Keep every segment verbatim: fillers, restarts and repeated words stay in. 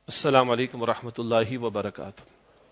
السلام علیکم ورحمۃ اللہ وبرکاتہ.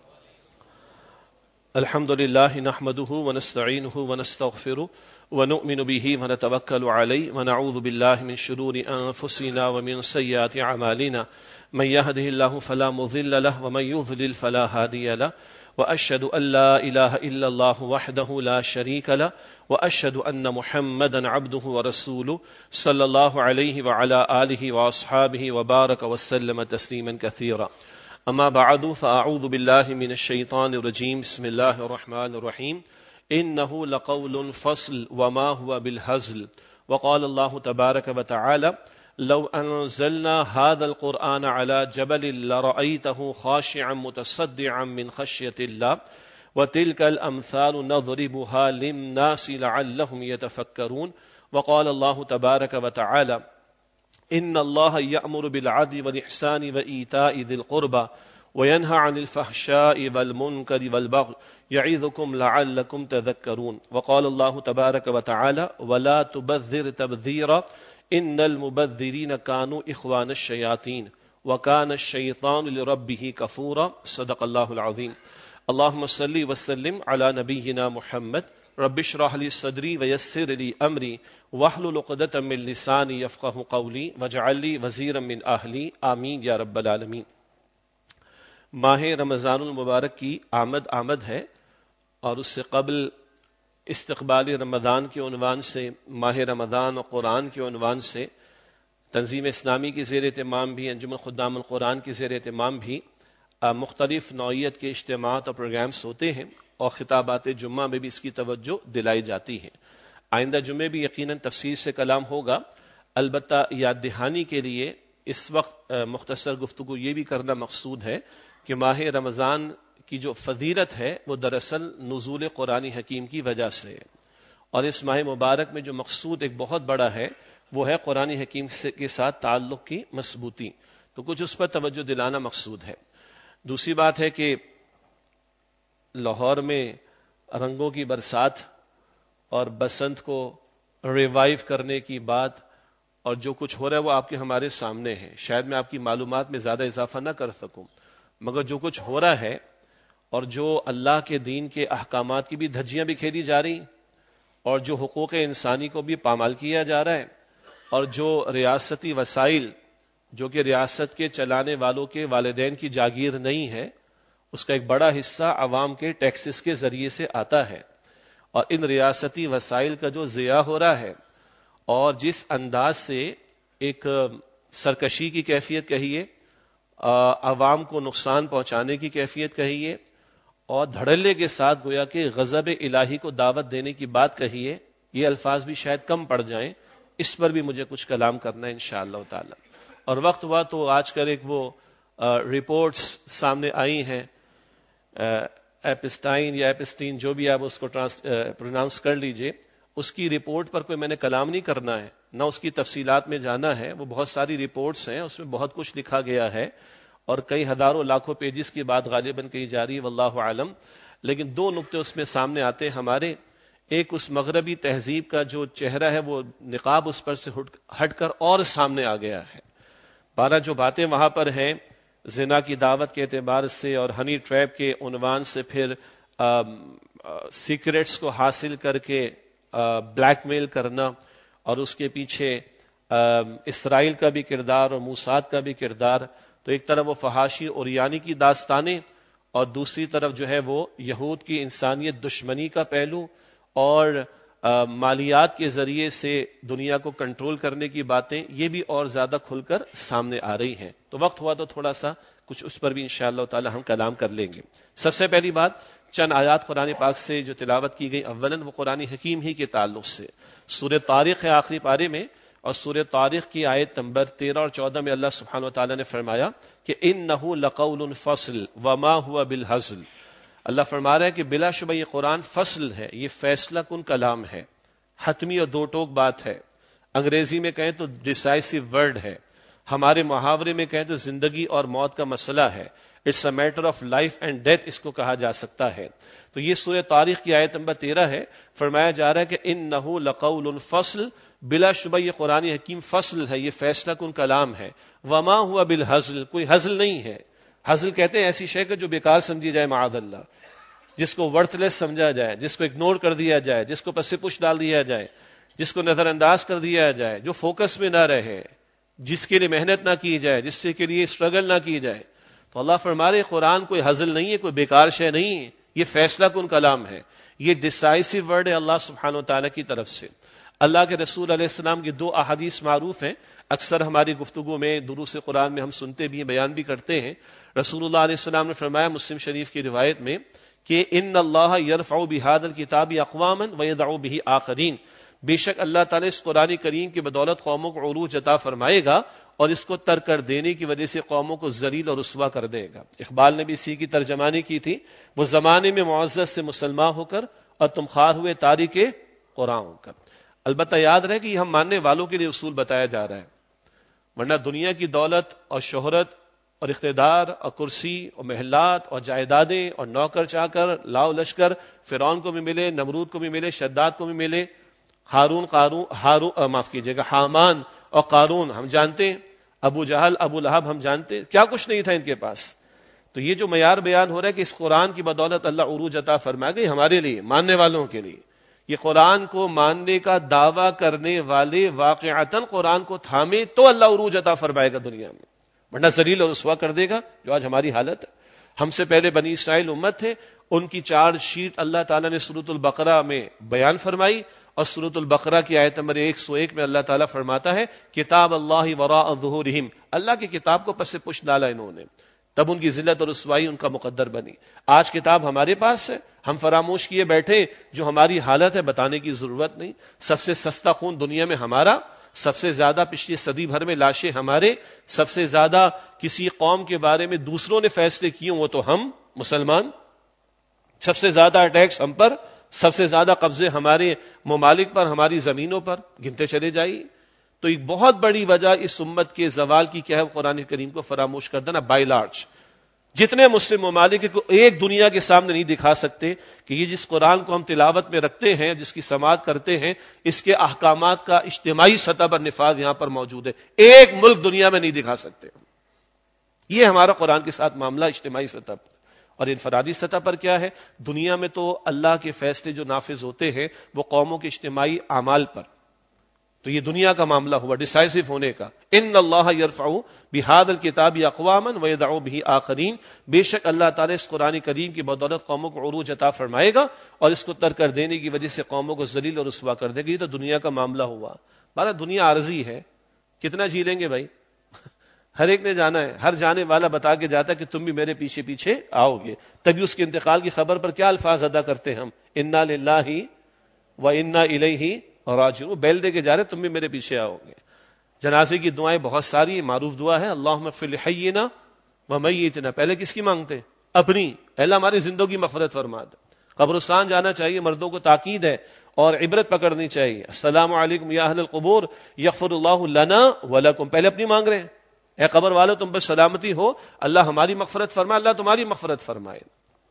الحمد للہ نحمده ونستعینه ونستغفره ونؤمن به ونتوکل علیہ ونعوذ باللہ من شرور انفسنا ومن سیئات اعمالنا من يهده الله فلا مضل له ومن يضلل فلا هادي له واشهد ان لا اله الا الله وحده لا شريك له واشهد ان محمدا عبده ورسوله صلی اللہ علیہ وعلى آلہ واصحابہ وبارک وسلم تسلیما کثیرا. اما بعد فاعوذ باللہ من الشیطان الرجیم. بسم اللہ الرحمن الرحیم. انه لقول فصل وما هو بالهزل. وقال الله تبارک وتعالى لو انزلنا هذا القرآن على جبل لرأيته خاشعا متصدعا من خشية الله وتلك الأمثال نضربها للناس لعلهم يتفكرون. وقال الله تبارك وتعالى إن الله يأمر بالعدل والإحسان وإيتاء ذي القربى وينهى عن الفحشاء والمنكر والبغي يعظكم لعلكم تذكرون. وقال الله تبارك وتعالى ولا تبذر تبذيرا إن المبذرين كانوا إخوان الشياطين وكان الشيطان لربه كفورا. صدق الله العظيم. اللهم صل وسلم على نبينا محمد. رب اشرح لي صدري ويسر لي امري واحلل عقدة من لساني يفقهوا قولي واجعل لي وزيرا من اهلي. آمین یا رب العالمین. ماہ رمضان المبارک کی آمد آمد ہے اور اس سے قبل استقبال رمضان کے عنوان سے ماہ رمضان اور قرآن کے عنوان سے تنظیم اسلامی کی زیر اہتمام بھی انجمن خدام القرآن کی زیر اہتمام بھی مختلف نوعیت کے اجتماعات اور پروگرامز ہوتے ہیں اور خطابات جمعہ میں بھی اس کی توجہ دلائی جاتی ہے. آئندہ جمعے بھی یقیناً تفصیل سے کلام ہوگا. البتہ یاد دہانی کے لیے اس وقت مختصر گفتگو یہ بھی کرنا مقصود ہے کہ ماہ رمضان کی جو فضیلت ہے وہ دراصل نزول قرآن حکیم کی وجہ سے ہے، اور اس ماہ مبارک میں جو مقصود ایک بہت بڑا ہے وہ ہے قرآن حکیم کے ساتھ تعلق کی مضبوطی. تو کچھ اس پر توجہ دلانا مقصود ہے. دوسری بات ہے کہ لاہور میں رنگوں کی برسات اور بسنت کو ریوائیو کرنے کی بات اور جو کچھ ہو رہا ہے وہ آپ کے ہمارے سامنے ہے. شاید میں آپ کی معلومات میں زیادہ اضافہ نہ کر سکوں، مگر جو کچھ ہو رہا ہے اور جو اللہ کے دین کے احکامات کی بھی دھجیاں بھی کھیلی جا رہی اور جو حقوق انسانی کو بھی پامال کیا جا رہا ہے اور جو ریاستی وسائل جو کہ ریاست کے چلانے والوں کے والدین کی جاگیر نہیں ہے اس کا ایک بڑا حصہ عوام کے ٹیکسز کے ذریعے سے آتا ہے، اور ان ریاستی وسائل کا جو ضیاع ہو رہا ہے اور جس انداز سے ایک سرکشی کی کیفیت کہیے، عوام کو نقصان پہنچانے کی کیفیت کہیے اور دھڑلے کے ساتھ گویا کہ غضب الہی کو دعوت دینے کی بات کہیے، یہ الفاظ بھی شاید کم پڑ جائیں. اس پر بھی مجھے کچھ کلام کرنا ہے انشاءاللہ تعالی. اور وقت ہوا تو آج کل ایک وہ رپورٹس سامنے آئی ہیں، ایپسٹائن یا ایپسٹین جو بھی آپ اس کو پروناؤنس کر لیجئے، اس کی رپورٹ پر کوئی میں نے کلام نہیں کرنا ہے، نہ اس کی تفصیلات میں جانا ہے. وہ بہت ساری رپورٹس ہیں، اس میں بہت کچھ لکھا گیا ہے اور کئی ہزاروں لاکھوں پیجز کی بات غالباً کہی جا رہی ہے، واللہ عالم. لیکن دو نقطے اس میں سامنے آتے ہیں ہمارے. ایک اس مغربی تہذیب کا جو چہرہ ہے وہ نقاب اس پر سے ہٹ کر اور سامنے آ گیا ہے. بارہ جو باتیں وہاں پر ہیں زنا کی دعوت کے اعتبار سے اور ہنی ٹریپ کے عنوان سے، پھر سیکریٹس کو حاصل کر کے بلیک میل کرنا اور اس کے پیچھے اسرائیل کا بھی کردار اور موساد کا بھی کردار. تو ایک طرف وہ فحاشی اور یعنی کی داستانیں اور دوسری طرف جو ہے وہ یہود کی انسانیت دشمنی کا پہلو اور مالیات کے ذریعے سے دنیا کو کنٹرول کرنے کی باتیں، یہ بھی اور زیادہ کھل کر سامنے آ رہی ہیں. تو وقت ہوا تو تھوڑا سا کچھ اس پر بھی انشاءاللہ تعالی ہم کلام کر لیں گے. سب سے پہلی بات، چند آیات قرآن پاک سے جو تلاوت کی گئی اولاً وہ قرآن حکیم ہی کے تعلق سے. سورہ طارق ہے آخری پارے میں، اور سورہ طارق کی آیت نمبر تیرہ اور چودہ میں اللہ سبحانہ و تعالی نے فرمایا کہ انہ لقول فصل وما هو بالهزل. اللہ فرما رہا ہے کہ بلا شبہ یہ قرآن فصل ہے، یہ فیصلہ کن کلام ہے، حتمی اور دو ٹوک بات ہے. انگریزی میں کہیں تو ڈیسائسو ورڈ ہے، ہمارے محاورے میں کہیں تو زندگی اور موت کا مسئلہ ہے. It's a matter of life and death اس کو کہا جا سکتا ہے. تو یہ سورہ طارق کی آیت نمبر تیرہ ہے. فرمایا جا رہا ہے کہ انہ لقول فصل بلا شبہ یہ قرآن حکیم فصل ہے، یہ فیصلہ کن کلام ہے. وما ہوا بالہزل، کوئی ہزل نہیں ہے. ہزل کہتے ہیں ایسی شے کو جو بیکار سمجھی جائے معاذ اللہ، جس کو ورتھ لیس سمجھا جائے، جس کو اگنور کر دیا جائے، جس کو پس پش ڈال دیا جائے، جس کو نظر انداز کر دیا جائے، جو فوکس میں نہ رہے، جس کے لیے محنت نہ کی جائے، جس کے لیے اسٹرگل نہ کی جائے. تو اللہ فرما رہے قرآن کوئی ہزل نہیں ہے، کوئی بیکار شے نہیں ہے، یہ فیصلہ کن کلام ہے، یہ ڈیسائسو ورڈ ہے اللہ سبحانہ و تعالیٰ کی طرف سے. اللہ کے رسول علیہ السلام کی دو احادیث معروف ہیں، اکثر ہماری گفتگو میں دروس قرآن میں ہم سنتے بھی ہیں، بیان بھی کرتے ہیں. رسول اللہ علیہ السلام نے فرمایا مسلم شریف کی روایت میں کہ ان اللہ یرفع بہذا الکتاب اقواما ویضع بہ آخرین، بے شک اللہ تعالیٰ اس قرآن کریم کی بدولت قوموں کو عروج عطا فرمائے گا اور اس کو ترک کر دینے کی وجہ سے قوموں کو ذلیل اور رسوا کر دے گا. اقبال نے بھی اسی کی ترجمانی کی تھی، وہ زمانے میں معزز سے مسلمان ہو کر اور تم خوار ہوئے تاریک قرآن ہو کر. البتہ یاد رہے کہ یہ ہم ماننے والوں کے لیے اصول بتایا جا رہا ہے، ورنہ دنیا کی دولت اور شہرت اور اقتدار اور کرسی اور محلات اور جائیدادیں اور نوکر چاکر لاؤ لشکر فرعون کو بھی ملے، نمرود کو بھی ملے، شداد کو بھی ملے، ہارون قارون ہارون معاف کیجیے گا حامان اور قارون ہم جانتے ہیں، ابو جہل ابو لہب ہم جانتے ہیں، کیا کچھ نہیں تھا ان کے پاس. تو یہ جو معیار بیان ہو رہا ہے کہ اس قرآن کی بدولت اللہ عروج عطا فرما گئی ہمارے لیے ماننے والوں کے لیے، یہ قرآن کو ماننے کا دعویٰ کرنے والے واقعتاً قرآن کو تھامے تو اللہ عروج عطا فرمائے گا دنیا میں، ورنہ ذلیل اور رسوا کر دے گا جو آج ہماری حالت ہے. ہم سے پہلے بنی اسرائیل امت تھے، ان کی چارج شیٹ اللہ تعالیٰ نے سورۃ البقرہ میں بیان فرمائی، اور سورۃ البقرہ کی آیت نمبر ایک سو ایک میں اللہ تعالیٰ فرماتا ہے کتاب اللہ وراء ظہورہم، اللہ کی کتاب کو پس پش ڈالا انہوں نے، تب ان کی ذلت اور رسوائی ان کا مقدر بنی. آج کتاب ہمارے پاس ہے، ہم فراموش کیے بیٹھے، جو ہماری حالت ہے بتانے کی ضرورت نہیں. سب سے سستا خون دنیا میں ہمارا، سب سے زیادہ پچھلی صدی بھر میں لاشیں ہمارے، سب سے زیادہ کسی قوم کے بارے میں دوسروں نے فیصلے کیے وہ تو ہم مسلمان، سب سے زیادہ اٹیکس ہم پر، سب سے زیادہ قبضے ہمارے ممالک پر، ہماری زمینوں پر، گنتے چلے جائیے. تو ایک بہت بڑی وجہ اس امت کے زوال کی کیا ہے؟ قرآن کریم کو فراموش کر دینا بائی لارج. جتنے مسلم ممالک کو ایک دنیا کے سامنے نہیں دکھا سکتے کہ یہ جس قرآن کو ہم تلاوت میں رکھتے ہیں، جس کی سماعت کرتے ہیں، اس کے احکامات کا اجتماعی سطح پر نفاذ یہاں پر موجود ہے. ایک ملک دنیا میں نہیں دکھا سکتے. یہ ہمارا قرآن کے ساتھ معاملہ اجتماعی سطح پر. اور انفرادی سطح پر کیا ہے؟ دنیا میں تو اللہ کے فیصلے جو نافذ ہوتے ہیں وہ قوموں کے اجتماعی اعمال پر. تو یہ دنیا کا معاملہ ہوا ڈیسائسو ہونے کا. ان اللہ یرفع بہذا الکتاب اقواما ویضع بہ آخرین، بے شک اللہ تعالیٰ اس قرآن کریم کی بدولت قوموں کو عروج عطا فرمائے گا اور اس کو ترک کر دینے کی وجہ سے قوموں کو ذلیل اور رسوا کر دے گا. یہ تو دنیا کا معاملہ ہوا. بارہ دنیا عارضی ہے، کتنا جی لیں گے بھائی؟ ہر ایک نے جانا ہے، ہر جانے والا بتا کے جاتا ہے کہ تم بھی میرے پیچھے پیچھے آؤ گے. تبھی اس کے انتقال کی خبر پر کیا الفاظ ادا کرتے ہم؟ انا للہ و انا الیہ راجعون. بیل دے کے جا رہے تم بھی میرے پیچھے آؤ گے. جنازے کی دعائیں بہت ساری، معروف دعا ہے اللہم اغفر لحینا و میتنا. پہلے کس کی مانگتے؟ اپنی. اللہ ہماری زندگی مغفرت فرما دے. قبرستان جانا چاہیے، مردوں کو تاکید ہے اور عبرت پکڑنی چاہیے. السلام علیکم یا اہل القبور یغفر اللہ لنا ولکم. پہلے اپنی مانگ رہے ہیں، اے قبر والو تم بس سلامتی ہو، اللہ ہماری مغفرت فرمائے، اللہ تمہاری مغفرت فرمائے.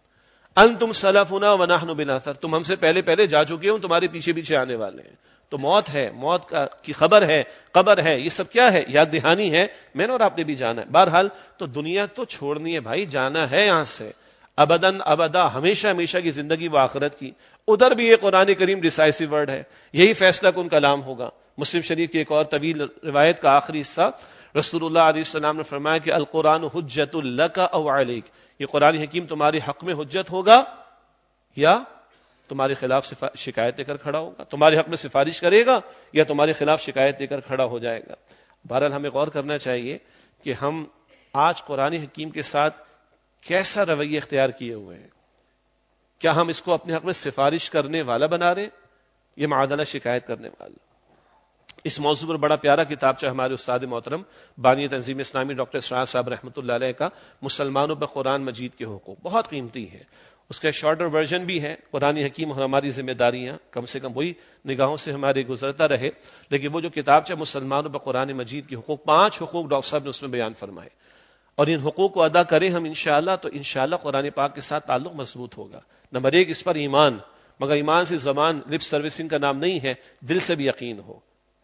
انتم سلفنا ونحن بناثر، تم ہم سے پہلے پہلے جا چکے ہو، تمہارے پیچھے پیچھے آنے والے ہیں. تو موت ہے، موت کا کی خبر ہے، قبر ہے، یہ سب کیا ہے؟ یاد دہانی ہے. میں نے اور آپ نے بھی جانا ہے. بہرحال تو دنیا تو چھوڑنی ہے بھائی، جانا ہے یہاں سے ابداً ابدا، ہمیشہ ہمیشہ کی زندگی و آخرت کی. ادھر بھی یہ قرآن کریم ڈیسائسو ورڈ ہے، یہی فیصلہ کن کلام ہوگا. مسلم شریف کی ایک اور طویل روایت کا آخری حصہ، رسول اللہ علیہ السلام نے فرمایا کہ القرآن حجت لک او علیک، یہ قرآن حکیم تمہارے حق میں حجت ہوگا یا تمہارے خلاف شکایت لے کر کھڑا ہوگا، تمہارے حق میں سفارش کرے گا یا تمہارے خلاف شکایت لے کر کھڑا ہو جائے گا. بہرحال ہمیں غور کرنا چاہیے کہ ہم آج قرآن حکیم کے ساتھ کیسا رویہ اختیار کیے ہوئے ہیں. کیا ہم اس کو اپنے حق میں سفارش کرنے والا بنا رہے ہیں یہ معادلہ شکایت کرنے والا؟ اس موضوع پر بڑا پیارا کتاب چاہے ہمارے استاد محترم بانی تنظیم اسلامی ڈاکٹر اسرار صاحب رحمۃ اللہ علیہ کا مسلمانوں پر قرآن مجید کے حقوق، بہت قیمتی ہے. اس کا شارٹر ورژن بھی ہے، قرآن حکیم اور ہماری ذمہ داریاں، کم سے کم وہی نگاہوں سے ہمارے گزرتا رہے. لیکن وہ جو کتاب چاہے مسلمانوں پر قرآن مجید کے حقوق، پانچ حقوق ڈاکٹر صاحب نے اس میں بیان فرمائے، اور ان حقوق کو ادا کریں ہم انشاءاللہ تو انشاءاللہ قرآن پاک کے ساتھ تعلق مضبوط ہوگا. نمبر ایک اس پر ایمان، مگر ایمان سے زبان لپ سروسنگ کا نام نہیں ہے، دل سے بھی یقین ہو.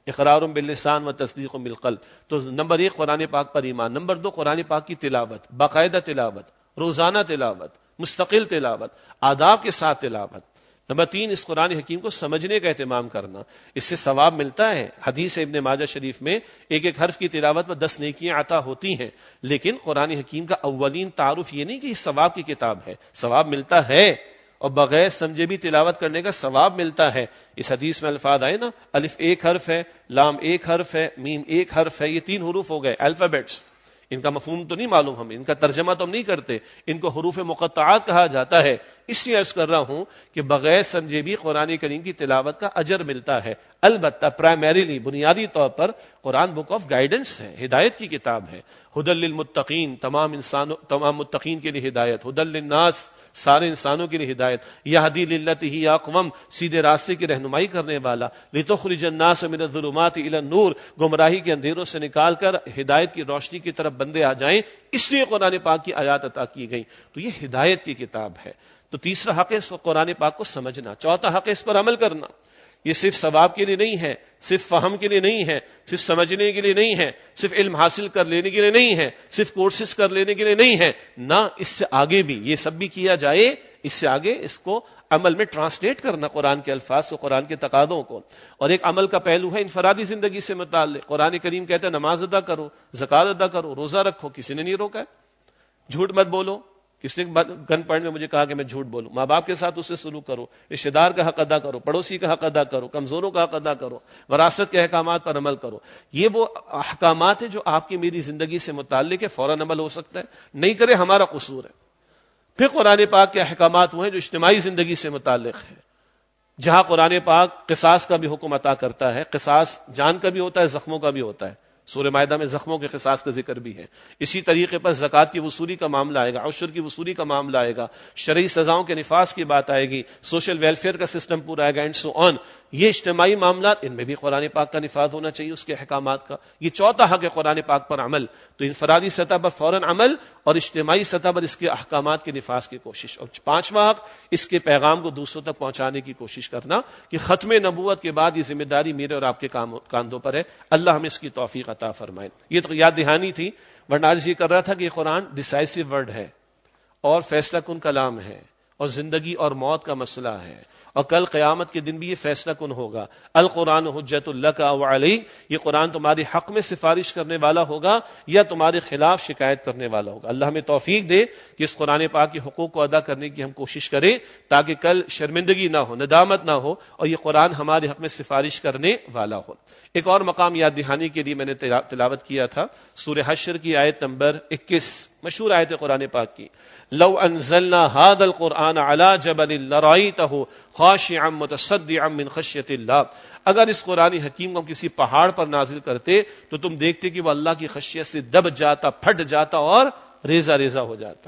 اقرار باللسان و تصدیق بالقلب. تو نمبر ایک قرآن پاک پر ایمان، نمبر دو قرآن پاک کی تلاوت، باقاعدہ تلاوت، روزانہ تلاوت، مستقل تلاوت، آداب کے ساتھ تلاوت. نمبر تین اس قرآن حکیم کو سمجھنے کا اہتمام کرنا، اس سے ثواب ملتا ہے. حدیث ابن ماجہ شریف میں ایک ایک حرف کی تلاوت میں دس نیکیاں عطا ہوتی ہیں، لیکن قرآن حکیم کا اولین تعارف یہ نہیں کہ یہ ثواب کی کتاب ہے، ثواب ملتا ہے اور بغیر سمجھے بھی تلاوت کرنے کا ثواب ملتا ہے. اس حدیث میں الفاظ آئے نا، الف ایک حرف ہے، لام ایک حرف ہے، میم ایک حرف ہے، یہ تین حروف ہو گئے الفابیٹس. ان کا مفہوم تو نہیں معلوم، ہم ان کا ترجمہ تو ہم نہیں کرتے، ان کو حروف مقطعات کہا جاتا ہے. اس لیے عرض کر رہا ہوں کہ بغیر سمجھے بھی قرآن کریم کی تلاوت کا اجر ملتا ہے. البتہ پرائمریلی بنیادی طور پر قرآن بک آف گائیڈنس ہے، ہدایت کی کتاب ہے. ہدی للمتقین، تمام انسانوں تمام متقین کے لیے ہدایت. ہدی للناس، سارے انسانوں کے لیے ہدایت. یہدی للتی ہی اقوم، سیدھے راستے کی رہنمائی کرنے والا. لتخرج الناس من الظلمات الى النور، گمراہی کے اندھیروں سے نکال کر ہدایت کی روشنی کی طرف بندے آ جائیں، اس لیے قرآن پاک کی آیات عطا کی گئی. تو یہ ہدایت کی کتاب ہے. تو تیسرا حق ہے اس کو قرآن پاک کو سمجھنا. چوتھا حق ہے اس پر عمل کرنا. یہ صرف ثواب کے لیے نہیں ہے، صرف فہم کے لیے نہیں ہے، صرف سمجھنے کے لیے نہیں ہے، صرف علم حاصل کر لینے کے لیے نہیں ہے، صرف کورسز کر لینے کے لیے نہیں ہے، نہ اس سے آگے بھی یہ سب بھی کیا جائے. اس سے آگے اس کو عمل میں ٹرانسلیٹ کرنا، قرآن کے الفاظ کو، قرآن کے تقاضوں کو. اور ایک عمل کا پہلو ہے انفرادی زندگی سے متعلق. قرآن کریم کہتا ہے نماز ادا کرو، زکوٰۃ ادا کرو، روزہ رکھو. کسی نے نہیں روکا ہے. جھوٹ مت بولو. کس نے گن پوائنٹ میں مجھے کہا کہ میں جھوٹ بولوں؟ ماں باپ کے ساتھ اس سے سلوک کرو، رشتے دار کا حق ادا کرو، پڑوسی کا حق ادا کرو، کمزوروں کا حق ادا کرو، وراثت کے احکامات پر عمل کرو. یہ وہ احکامات ہیں جو آپ کی میری زندگی سے متعلق ہے، فوراً عمل ہو سکتا ہے، نہیں کرے ہمارا قصور ہے. پھر قرآن پاک کے احکامات وہ ہیں جو اجتماعی زندگی سے متعلق ہے، جہاں قرآن پاک قصاص کا بھی حکم عطا کرتا ہے. قصاص جان کا بھی ہوتا ہے، زخموں کا بھی ہوتا ہے. سورہ مائدہ میں زخموں کے قصاص کا ذکر بھی ہے. اسی طریقے پر زکوٰۃ کی وصولی کا معاملہ آئے گا، عشر کی وصولی کا معاملہ آئے گا، شرعی سزاؤں کے نفاذ کی بات آئے گی، سوشل ویلفیئر کا سسٹم پورا آئے گا، اینڈ سو آن. یہ اجتماعی معاملات، ان میں بھی قرآن پاک کا نفاذ ہونا چاہیے، اس کے احکامات کا. یہ چوتھا حق ہے قرآن پاک پر عمل. تو انفرادی سطح پر فوراً عمل اور اجتماعی سطح پر اس کے احکامات کے نفاذ کی کوشش. اور پانچواں حق اس کے پیغام کو دوسروں تک پہنچانے کی کوشش کرنا کہ ختم نبوت کے بعد یہ ذمہ داری میرے اور آپ کے کاندھوں پر ہے. اللہ ہمیں اس کی توفیق عطا فرمائے. یہ تو یاد دہانی تھی، ورنہ عرض یہ کر رہا تھا کہ یہ قرآن ڈیسائسو ورڈ ہے اور فیصلہ کن کلام ہے اور زندگی اور موت کا مسئلہ ہے، اور کل قیامت کے دن بھی یہ فیصلہ کن ہوگا. القرآن حجت لک و علیک، یہ قرآن تمہارے حق میں سفارش کرنے والا ہوگا یا تمہارے خلاف شکایت کرنے والا ہوگا. اللہ ہمیں توفیق دے کہ اس قرآن پاک کے حقوق کو ادا کرنے کی ہم کوشش کریں، تاکہ کل شرمندگی نہ ہو، ندامت نہ ہو، اور یہ قرآن ہمارے حق میں سفارش کرنے والا ہو. ایک اور مقام یاد دہانی کے لیے میں نے تلاوت کیا تھا، سورہ حشر کی آیت نمبر اکیس، مشہور آیت ہے قرآن پاک کی. لو انزلنا هذا القرآن على جبل لرأيته خاشعا متصدعا من خشیۃ اللہ. اگر اس قرآن حکیم کو ہم کسی پہاڑ پر نازل کرتے تو تم دیکھتے کہ وہ اللہ کی خشیت سے دب جاتا، پھٹ جاتا اور ریزہ ریزہ ہو جاتا.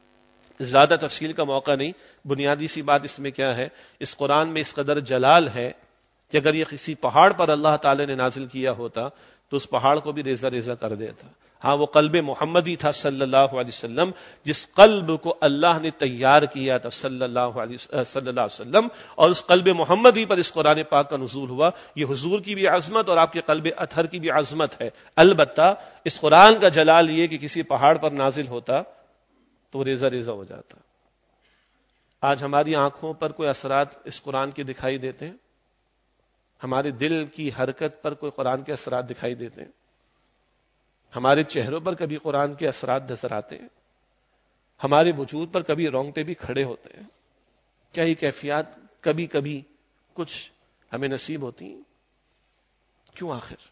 زیادہ تفصیل کا موقع نہیں، بنیادی سی بات اس میں کیا ہے، اس قرآن میں اس قدر جلال ہے کہ اگر یہ کسی پہاڑ پر اللہ تعالی نے نازل کیا ہوتا تو اس پہاڑ کو بھی ریزہ ریزہ کر دیتا. ہاں وہ قلب محمدی تھا صلی اللہ علیہ وسلم، جس قلب کو اللہ نے تیار کیا تھا صلی اللہ علیہ صلی اللہ علیہ وسلم، اور اس قلب محمدی پر اس قرآن پاک کا نزول ہوا. یہ حضور کی بھی عظمت اور آپ کے قلب اطہر کی بھی عظمت ہے. البتہ اس قرآن کا جلال یہ کہ کسی پہاڑ پر نازل ہوتا تو ریزہ ریزہ ہو جاتا. آج ہماری آنکھوں پر کوئی اثرات اس قرآن کے دکھائی دیتے ہیں؟ ہمارے دل کی حرکت پر کوئی قرآن کے اثرات دکھائی دیتے ہیں؟ ہمارے چہروں پر کبھی قرآن کے اثرات نظر آتے ہیں؟ ہمارے وجود پر کبھی رونگٹے بھی کھڑے ہوتے ہیں؟ کیا یہ کیفیات کبھی کبھی کچھ ہمیں نصیب ہوتی ہیں؟ کیوں آخر؟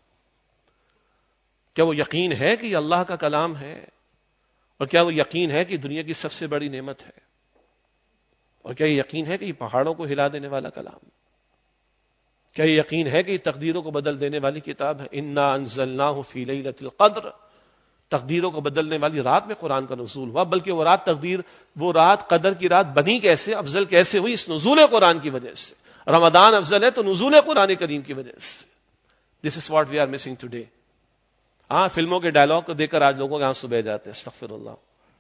کیا وہ یقین ہے کہ یہ اللہ کا کلام ہے؟ اور کیا وہ یقین ہے کہ دنیا کی سب سے بڑی نعمت ہے؟ اور کیا یہ یقین ہے کہ یہ پہاڑوں کو ہلا دینے والا کلام ہے؟ کیا یہ یقین ہے کہ یہ تقدیروں کو بدل دینے والی کتاب ہے؟ انا انزلناہ فی لیلۃ القدر، تقدیروں کو بدلنے والی رات میں قرآن کا نزول ہوا. بلکہ وہ رات تقدیر وہ رات قدر کی رات بنی کیسے، افضل کیسے ہوئی؟ اس نزول قرآن کی وجہ سے. رمضان افضل ہے تو نزول قرآن کریم کی وجہ سے. This is what we are missing today. ہاں فلموں کے ڈائلاگ کو دیکھ کر آج لوگوں کے آنسو بہ جاتے ہیں، استغفر اللہ.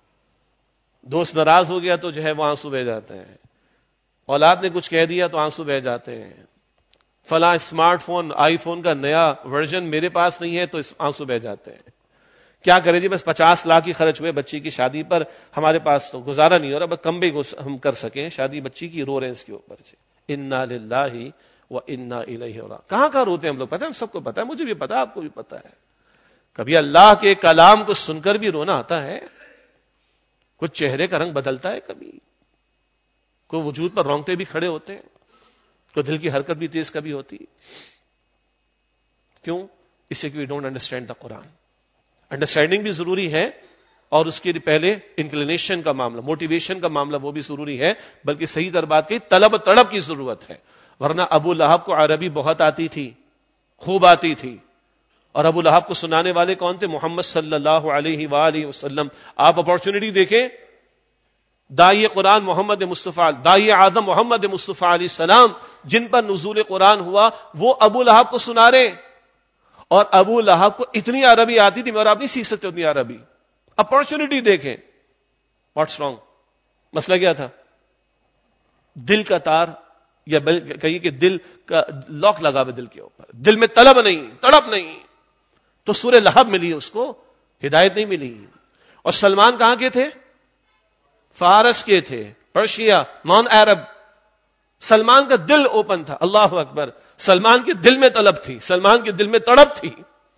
دوست ناراض ہو گیا تو جو ہے وہ آنسو بہ جاتے ہیں، اولاد نے کچھ کہہ دیا تو آنسو بہ جاتے ہیں، فلاں اسمارٹ فون آئی فون کا نیا ورژن میرے پاس نہیں ہے تو آنسو بہ جاتے ہیں. کیا کریں جی, بس پچاس لاکھ ہی خرچ ہوئے بچی کی شادی پر, ہمارے پاس تو گزارا نہیں ہو رہا, بس کم بھی ہم کر سکیں شادی بچی کی, رو رہے ہیں اس کے اوپر جی. انا للہ و انا الیہ راجعون. کہاں کہاں روتے ہیں ہم لوگ, پتہ ہے, ہم سب کو پتہ ہے, مجھے بھی پتہ ہے, آپ کو بھی پتہ ہے. کبھی اللہ کے کلام کو سن کر بھی رونا آتا ہے, کچھ چہرے کا رنگ بدلتا ہے, کبھی کوئی وجود پر رونگٹے بھی کھڑے ہوتے ہیں, کوئی دل کی حرکت بھی تیز کبھی ہوتی. کیوں؟ اس سے کہ we don't understand the Quran. Understanding بھی ضروری ہے, اور اس کے پہلے انکلینیشن کا معاملہ, موٹیویشن کا معاملہ وہ بھی ضروری ہے, بلکہ صحیح تر بات کی طلب طلب کی ضرورت ہے. ورنہ ابو لہب کو عربی بہت آتی تھی, خوب آتی تھی, اور ابو لہب کو سنانے والے کون تھے؟ محمد صلی اللہ علیہ وآلہ وسلم. آپ اپارچونٹی دیکھیں, داعی قرآن محمد مصطفیٰ, داعی آدم محمد مصطفیٰ علیہ السلام, جن پر نزول قرآن ہوا, وہ ابو لہب کو سنا رہے. اور ابو لہب کو اتنی عربی آتی تھی, اور آپ نہیں سیکھ سکتے اتنی عربی. اپارچونٹی دیکھیں. What's wrong? مسئلہ کیا تھا؟ دل کا تار, یا کہیے کہ دل کا لاک لگا ہوئے دل کے اوپر, دل میں طلب نہیں, تڑپ نہیں. تو سورہ لہب ملی اس کو, ہدایت نہیں ملی. اور سلمان کہاں کے تھے؟ فارس کے تھے, پرشیا, نان عرب. سلمان کا دل اوپن تھا. اللہ اکبر. سلمان کے دل میں طلب تھی, سلمان کے دل میں تڑپ تھی.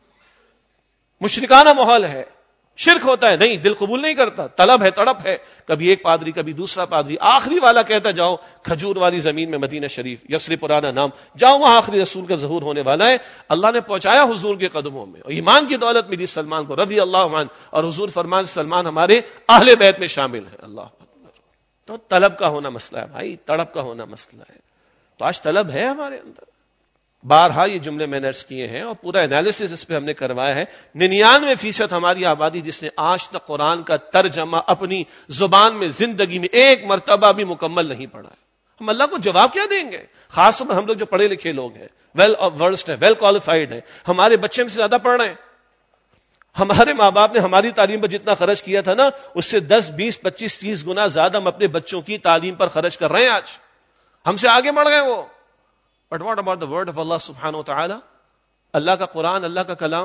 مشرکانہ ماحول ہے, شرک ہوتا ہے, نہیں, دل قبول نہیں کرتا, طلب ہے, تڑپ ہے. کبھی ایک پادری, کبھی دوسرا پادری, آخری والا کہتا جاؤ کھجور والی زمین میں مدینہ شریف, یثرب پرانا نام, جاؤ وہاں آخری رسول کا ظہور ہونے والا ہے. اللہ نے پہنچایا حضور کے قدموں میں, اور ایمان کی دولت ملی سلمان کو رضی اللہ عنہ, اور حضور فرمان سلمان ہمارے اہل بیت میں شامل ہے. اللہ اکبر. تو طلب کا ہونا مسئلہ ہے بھائی, تڑپ کا ہونا مسئلہ ہے. تو آج طلب ہے ہمارے اندر. بارہا یہ جملے میں نے عرض کیے ہیں, اور پورا انالیسس اس پہ ہم نے کروایا ہے. ننانوے فیصد ہماری آبادی جس نے آج تک قرآن کا ترجمہ اپنی زبان میں زندگی میں ایک مرتبہ بھی مکمل نہیں پڑھا ہے. ہم اللہ کو جواب کیا دیں گے؟ خاص طور پر ہم لوگ جو پڑھے لکھے لوگ ہیں, ویل ورسڈ ہیں, ویل کوالیفائڈ ہیں, ہمارے بچے میں سے زیادہ پڑھ رہے ہیں. ہمارے ماں باپ نے ہماری تعلیم پر جتنا خرچ کیا تھا نا, اس سے دس بیس پچیس تیس گنا زیادہ ہم اپنے بچوں کی تعلیم پر خرچ کر رہے ہیں. آج ہم سے آگے بڑھ گئے وہ. But what about the word of Allah subhanahu wa ta'ala? اللہ کا قرآن, اللہ کا کلام,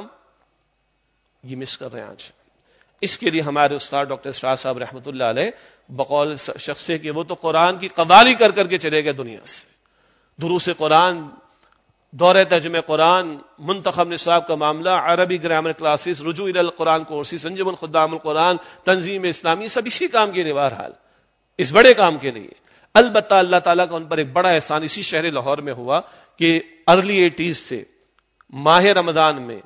یہ مس کر رہے ہیں آج. اس کے لیے ہمارے استاد ڈاکٹر اسرار صاحب رحمۃ اللہ علیہ بقول شخص کہ وہ تو قرآن کی قوالی کر کر کے چلے گئے دنیا سے. دروس قرآن, دورہ ترجمہ قرآن, منتخب نصاب کا معاملہ, عربی گرامر کلاسز, رجوع الی القرآن کورسز, انجمن خدام القرآن, تنظیم اسلامی, سب اسی کام کے لیے, بہرحال اس بڑے کام کے لیے. البتہ اللہ تعالیٰ کا ان پر ایک بڑا احسان اسی شہر لاہور میں ہوا کہ ارلی ایٹیز سے ماہ رمضان میں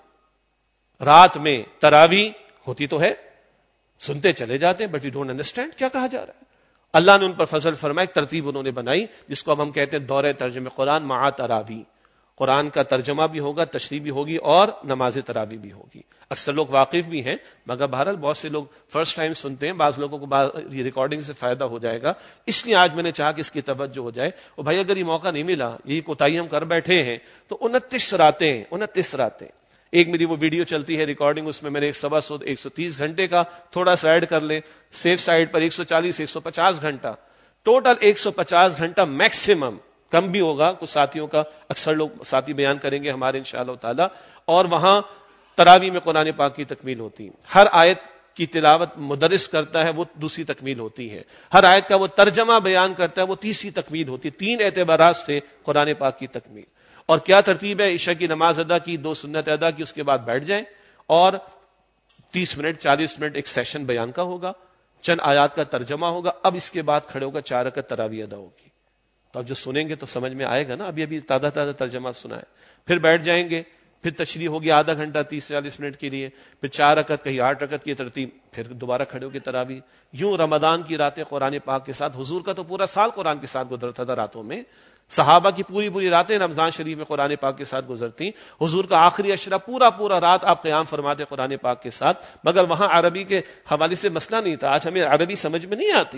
رات میں تراویح ہوتی تو ہے, سنتے چلے جاتے ہیں, بٹ وی ڈونٹ انڈرسٹینڈ کیا کہا جا رہا ہے. اللہ نے ان پر فضل فرمایا, ایک ترتیب انہوں نے بنائی جس کو اب ہم کہتے ہیں دورہ ترجمہ قرآن مع تراویح. قرآن کا ترجمہ بھی ہوگا, تشریح بھی ہوگی, اور نماز تراویح بھی ہوگی. اکثر لوگ واقف بھی ہیں, مگر بہرحال بہت سے لوگ فرسٹ ٹائم سنتے ہیں, بعض لوگوں کو یہ ریکارڈنگ سے فائدہ ہو جائے گا, اس لیے آج میں نے چاہا کہ اس کی توجہ ہو جائے. اور بھائی اگر یہ موقع نہیں ملا, یہی کوتاہی ہم کر بیٹھے ہیں, تو انتیس راتیں ہیں, انتیس راتیں. ایک میری وہ ویڈیو چلتی ہے ریکارڈنگ, اس میں میں نے ایک سوا سو ایک سو تیس گھنٹے کا تھوڑا سا ایڈ کر لیں, سیف سائڈ پر ایک سو چالیس ایک سو پچاس گھنٹہ, ٹوٹل ایک سو پچاس گھنٹہ میکسیمم, کم بھی ہوگا کچھ ساتھیوں کا, اکثر لوگ ساتھی بیان کریں گے ہمارے انشاءاللہ تعالی. اور وہاں تراویح میں قرآن پاک کی تکمیل ہوتی ہے. ہر آیت کی تلاوت مدرس کرتا ہے, وہ دوسری تکمیل ہوتی ہے. ہر آیت کا وہ ترجمہ بیان کرتا ہے, وہ تیسری تکمیل ہوتی ہے. تین اعتبارات سے قرآن پاک کی تکمیل. اور کیا ترتیب ہے؟ عشاء کی نماز ادا کی, دو سنت ادا کی, اس کے بعد بیٹھ جائیں, اور تیس منٹ چالیس منٹ ایک سیشن بیان کا ہوگا, چند آیات کا ترجمہ ہوگا. اب اس کے بعد کھڑے ہوگا, چار رکعت تراویح ادا ہوگی. تو اب جو سنیں گے تو سمجھ میں آئے گا نا, ابھی ابھی تازہ تازہ ترجمہ سنا ہے. پھر بیٹھ جائیں گے, پھر تشریح ہوگی آدھا گھنٹہ تیس چالیس منٹ کے لیے, پھر چار رکعت کہیں آٹھ رکعت کی ترتیب, پھر دوبارہ کھڑے ہو کے تراویح. یوں رمضان کی راتیں قرآن پاک کے ساتھ, حضور کا تو پورا سال قرآن کے ساتھ گزرتا تھا راتوں میں, صحابہ کی پوری پوری راتیں رمضان شریف میں قرآن پاک کے ساتھ گزرتی. حضور کا آخری عشرہ پورا پورا رات آپ قیام فرماتے قرآن پاک کے ساتھ. مگر وہاں عربی کے حوالے سے مسئلہ نہیں تھا. آج ہمیں عربی سمجھ میں نہیں آتی,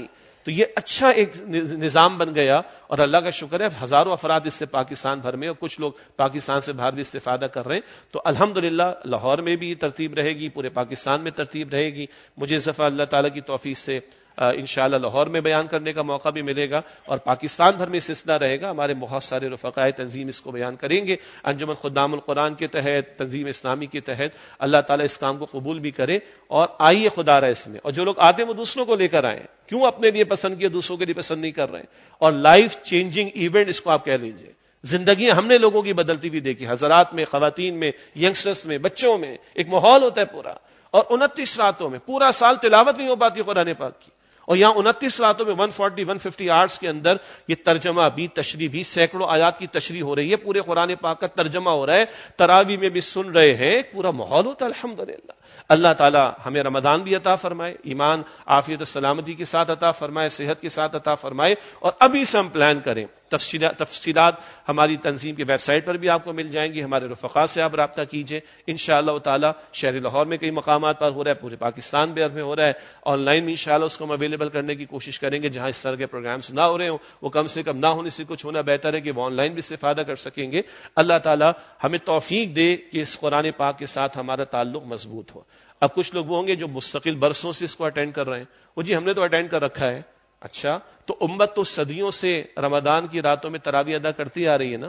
تو یہ اچھا ایک نظام بن گیا اور اللہ کا شکر ہے ہزاروں افراد اس سے پاکستان بھر میں اور کچھ لوگ پاکستان سے باہر بھی استفادہ کر رہے ہیں. تو الحمدللہ لاہور میں بھی ترتیب رہے گی, پورے پاکستان میں ترتیب رہے گی. مجھے اس دفعہ اللہ تعالیٰ کی توفیق سے انشاءاللہ لاہور میں بیان کرنے کا موقع بھی ملے گا اور پاکستان بھر میں سلسلہ رہے گا. ہمارے بہت سارے رفقائے تنظیم اس کو بیان کریں گے. انجمن خدام القرآن کے تحت, تنظیم اسلامی کے تحت اللہ تعالیٰ اس کام کو قبول بھی کرے. اور آئیے خدا رہا اس میں, اور جو لوگ آتے ہیں وہ دوسروں کو لے کر آئیں. کیوں اپنے لیے پسند کیا دوسروں کے لیے پسند نہیں کر رہے ہیں؟ اور لائف چینجنگ ایونٹ اس کو آپ کہہ لیجئے. زندگیاں ہم نے لوگوں کی بدلتی بھی دیکھی, حضرات میں, خواتین میں, ینگسٹرز میں, بچوں میں. ایک ماحول ہوتا ہے پورا. اور انتیس راتوں میں پورا سال تلاوت نہیں ہو پاتی قرآن پاک کی, اور یہاں انتیس راتوں میں ایک سو چالیس ایک سو پچاس آرٹس کے اندر یہ ترجمہ بھی, تشریح بھی, سینکڑوں آیات کی تشریح ہو رہی ہے, پورے قرآن پاک کا ترجمہ ہو رہا ہے, تراویح میں بھی سن رہے ہیں. پورا ماحول ہوتا ہے الحمدللہ. اللہ تعالیٰ ہمیں رمضان بھی عطا فرمائے, ایمان عافیت و سلامتی کے ساتھ عطا فرمائے, صحت کے ساتھ عطا فرمائے. اور ابھی سے ہم پلان کریں. تفصیلات ہماری تنظیم کی ویب سائٹ پر بھی آپ کو مل جائیں گی. ہمارے رفقا سے آپ رابطہ کیجئے. انشاءاللہ تعالی شہر لاہور میں کئی مقامات پر ہو رہا ہے, پورے پاکستان میں ہو رہا ہے. آن لائن انشاءاللہ اس کو ہم اویلیبل کرنے کی کوشش کریں گے. جہاں اس طرح کے پروگرامز نہ ہو رہے ہوں وہ کم سے کم نہ ہونے سے کچھ ہونا بہتر ہے کہ وہ آن لائن بھی استفادہ کر سکیں گے. اللہ تعالی ہمیں توفیق دے کہ اس قرآن پاک کے ساتھ ہمارا تعلق مضبوط ہو. اب کچھ لوگ ہوں گے جو مستقل برسوں سے اس کو اٹینڈ کر رہے ہیں. وہ جی ہم نے تو اٹینڈ کر رکھا ہے. اچھا, تو امت تو صدیوں سے رمضان کی راتوں میں تراویح ادا کرتی آ رہی ہے نا.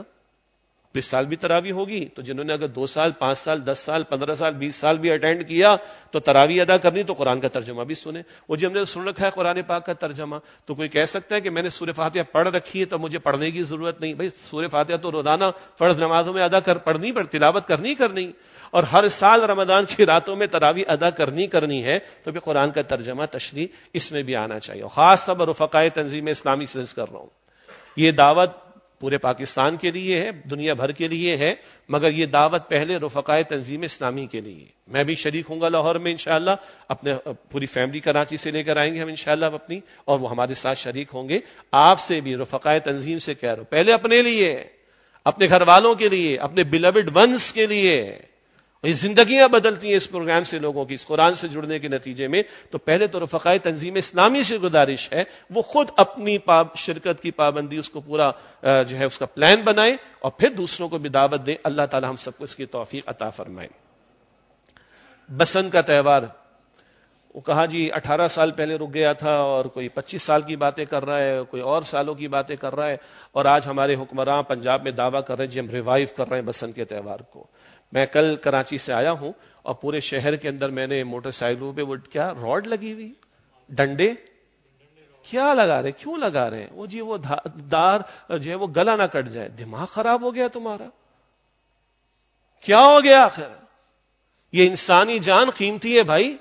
اس سال بھی تراویح ہوگی, تو جنہوں نے اگر دو سال, پانچ سال, دس سال, پندرہ سال, بیس سال بھی اٹینڈ کیا تو تراویح ادا کرنی, تو قرآن کا ترجمہ بھی سنیں. وہ جی ہم نے سن رکھا ہے قرآن پاک کا ترجمہ, تو کوئی کہہ سکتا ہے کہ میں نے سورہ فاتحہ پڑھ رکھی ہے تو مجھے پڑھنے کی ضرورت نہیں. بھائی سورہ فاتحہ تو روزانہ فرض نمازوں میں ادا کر پڑھنی پڑ تلاوت کرنی کرنی اور ہر سال رمضان کی راتوں میں تراویح ادا کرنی کرنی ہے, تو پھر قرآن کا ترجمہ تشریح اس میں بھی آنا چاہیے. خاص طور پر رفقائے تنظیم اسلامی سے کر رہا ہوں, یہ دعوت پورے پاکستان کے لیے ہے, دنیا بھر کے لیے ہے, مگر یہ دعوت پہلے رفقائے تنظیم اسلامی کے لیے. میں بھی شریک ہوں گا لاہور میں انشاءاللہ, اپنے پوری فیملی کراچی سے لے کر آئیں گے ہم انشاءاللہ اپنی, اور وہ ہمارے ساتھ شریک ہوں گے. آپ سے بھی رفقائے تنظیم سے کہہ رہا ہوں, پہلے اپنے لیے, اپنے گھر والوں کے لیے, اپنے بیلوڈ ونس کے لیے. یہ زندگیاں بدلتی ہیں اس پروگرام سے لوگوں کی, اس قرآن سے جڑنے کے نتیجے میں. تو پہلے تو رفقائے تنظیم اسلامی سے گزارش ہے وہ خود اپنی شرکت کی پابندی, اس کو پورا جو ہے اس کا پلان بنائیں اور پھر دوسروں کو بھی دعوت دیں. اللہ تعالی ہم سب کو اس کی توفیق عطا فرمائے. بسنت کا تہوار, وہ کہا جی اٹھارہ سال پہلے رک گیا تھا, اور کوئی پچیس سال کی باتیں کر رہا ہے, کوئی اور سالوں کی باتیں کر رہا ہے, اور آج ہمارے حکمراں پنجاب میں دعویٰ کر رہے ہیں جی ہم ریوائیو کر رہے ہیں بسنت کے تہوار کو. میں کل کراچی سے آیا ہوں اور پورے شہر کے اندر میں نے موٹر سائیکلوں پہ وہ کیا راڈ لگی ہوئی, ڈنڈے کیا لگا رہے, کیوں لگا رہے ہیں؟ وہ جی وہ دار جو ہے وہ گلا نہ کٹ جائے. دماغ خراب ہو گیا تمہارا, کیا ہو گیا آخر؟ یہ انسانی جان قیمتی ہے بھائی,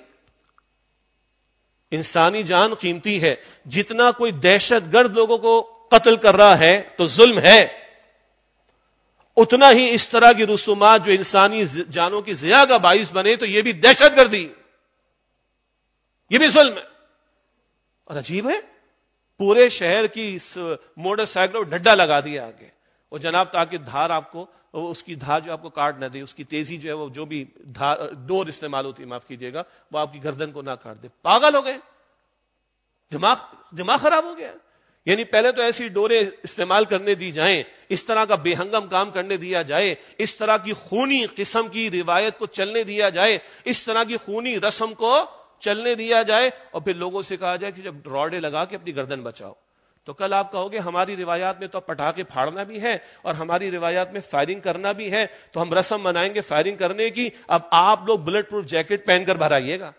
انسانی جان قیمتی ہے. جتنا کوئی دہشت گرد لوگوں کو قتل کر رہا ہے تو ظلم ہے, اتنا ہی اس طرح کی رسومات جو انسانی جانوں کی ضیاع کا باعث بنے تو یہ بھی دہشت گردی, یہ بھی ظلم ہے. اور عجیب ہے, پورے شہر کی موٹر سائیکل ڈڈا لگا دیا آگے, وہ جناب تاکہ دھار آپ کو, اس کی دھار جو آپ کو کاٹ نہ دے, اس کی تیزی جو ہے وہ جو بھی ڈور استعمال ہوتی ہے معاف کیجیے گا, وہ آپ کی گردن کو نہ کاٹ دے. پاگل ہو گئے, دماغ دماغ خراب ہو گیا. یعنی پہلے تو ایسی ڈوریں استعمال کرنے دی جائیں, اس طرح کا بے ہنگم کام کرنے دیا جائے, اس طرح کی خونی قسم کی روایت کو چلنے دیا جائے, اس طرح کی خونی رسم کو چلنے دیا جائے, اور پھر لوگوں سے کہا جائے کہ جب راڈے لگا کے اپنی گردن بچاؤ. تو کل آپ کہو گے ہماری روایات میں تو پٹاخے پھاڑنا بھی ہے اور ہماری روایات میں فائرنگ کرنا بھی ہے, تو ہم رسم منائیں گے فائرنگ کرنے کی. اب آپ لوگ بلٹ پروف جیکٹ پہن کر باہر آئیے گا,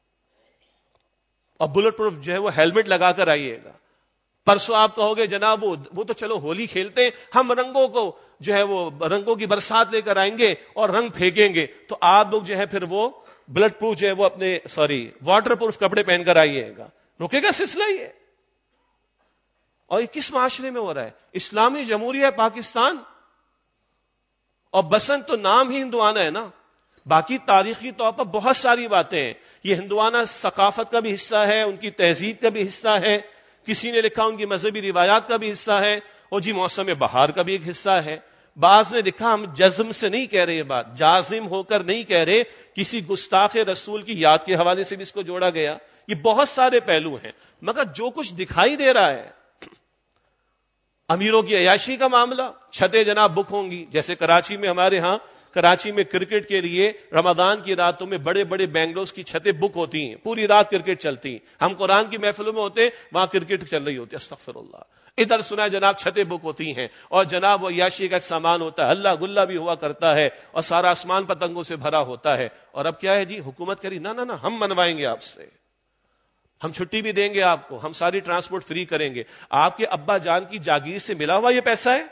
اور بلٹ پروف جو ہے وہ ہیلمٹ لگا کر آئیے گا. پرسوں آپ کہو گے جناب وہ وہ تو چلو ہولی کھیلتے ہیں, ہم رنگوں کو جو ہے وہ رنگوں کی برسات لے کر آئیں گے اور رنگ پھینکیں گے. تو آپ لوگ جو ہے پھر وہ بلٹ پروف جو ہے وہ اپنے سوری واٹر پروف کپڑے پہن کر آئیے گا. رکے گا سلسلہ یہ؟ اور یہ کس معاشرے میں ہو رہا ہے؟ اسلامی جمہوریہ پاکستان. اور بسنت تو نام ہی ہندوانہ ہے نا, باقی تاریخی طور پر بہت ساری باتیں ہیں. یہ ہندوانہ ثقافت کا بھی حصہ ہے, ان کی تہذیب کا بھی حصہ ہے, کسی نے لکھا ان کی مذہبی روایات کا بھی حصہ ہے, اور جی موسم بہار کا بھی ایک حصہ ہے. بعض نے لکھا ہم جزم سے نہیں کہہ رہے, یہ بات جازم ہو کر نہیں کہہ رہے, کسی گستاخ رسول کی یاد کے حوالے سے بھی اس کو جوڑا گیا یہ بہت سارے پہلو ہیں، مگر جو کچھ دکھائی دے رہا ہے، امیروں کی عیاشی کا معاملہ، چھتیں جناب بک ہوں گی، جیسے کراچی میں ہمارے ہاں کراچی میں کرکٹ کے لیے رمضان کی راتوں میں بڑے بڑے بینگلوز کی چھتیں بک ہوتی ہیں، پوری رات کرکٹ چلتی ہیں، ہم قرآن کی محفلوں میں ہوتے ہیں، وہاں کرکٹ چل رہی ہوتی ہے، استغفر اللہ، ادھر سنا جناب چھتیں بک ہوتی ہیں، اور جناب وہ عیاشی کا ایک سامان ہوتا ہے، ہلا گلا بھی ہوا کرتا ہے، اور سارا آسمان پتنگوں سے بھرا ہوتا ہے، اور اب کیا ہے جی، حکومت کری نہ نہ نہ ہم منوائیں گے آپ سے، ہم چھٹی بھی دیں گے آپ کو، ہم ساری ٹرانسپورٹ فری کریں گے، آپ کے ابا جان کی جاگیر سے ملا ہوا یہ پیسہ ہے،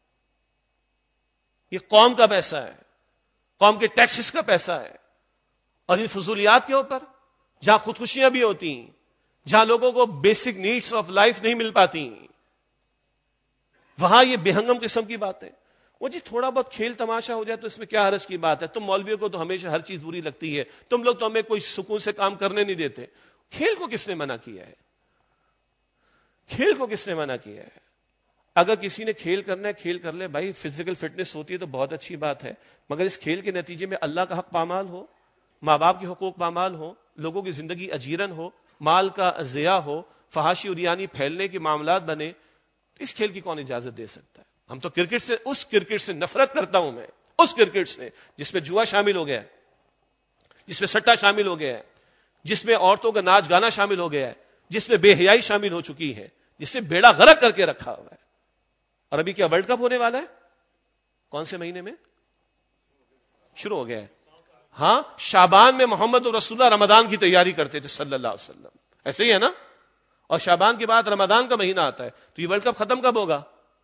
یہ قوم کا پیسہ ہے، قوم کے ٹیکسز کا پیسہ ہے، اور ان فضولیات کے اوپر جہاں خودکشیاں بھی ہوتی ہیں، جہاں لوگوں کو بیسک نیڈز آف لائف نہیں مل پاتی، وہاں یہ بے ہنگم قسم کی بات ہے۔ وہ جی تھوڑا بہت کھیل تماشا ہو جائے تو اس میں کیا حرج کی بات ہے، تم مولویوں کو تو ہمیشہ ہر چیز بری لگتی ہے، تم لوگ تو ہمیں کوئی سکون سے کام کرنے نہیں دیتے۔ کھیل کو کس نے منع کیا ہے؟ کھیل کو کس نے منع کیا ہے؟ اگر کسی نے کھیل کرنا ہے کھیل کر لے بھائی، فزیکل فٹنس ہوتی ہے تو بہت اچھی بات ہے، مگر اس کھیل کے نتیجے میں اللہ کا حق پامال ہو، ماں باپ کے حقوق پامال ہو، لوگوں کی زندگی اجیرن ہو، مال کا ضیاع ہو، فحاشی اور یعنی پھیلنے کے معاملات بنے، اس کھیل کی کون اجازت دے سکتا ہے؟ ہم تو کرکٹ سے، اس کرکٹ سے نفرت کرتا ہوں میں، اس کرکٹ سے جس میں جوا شامل ہو گیا ہے، جس میں سٹا شامل ہو گیا ہے، جس میں عورتوں کا ناچ گانا شامل ہو گیا ہے، جس میں بے حیائی شامل ہو چکی ہے، جس سے بیڑا غرق کر کے رکھا ہوا ہے۔ اور ابھی کیا ورلڈ کپ ہونے والا ہے؟ کون سے مہینے میں شروع ہو گیا ہے؟ ہاں، شعبان میں محمد رسول اللہ رمضان کی تیاری کرتے تھے صلی اللہ علیہ وسلم، ایسے ہی ہے نا؟ اور شعبان کے بعد رمضان کا مہینہ آتا ہے، تو یہ ورلڈ کپ ختم کب ہوگا؟